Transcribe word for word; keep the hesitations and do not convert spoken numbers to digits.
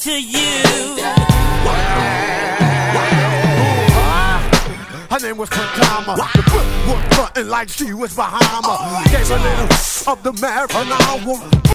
to you. Her name was Pajama. The foot was frontin' like she was Bahama. Gave a little of the marijuana.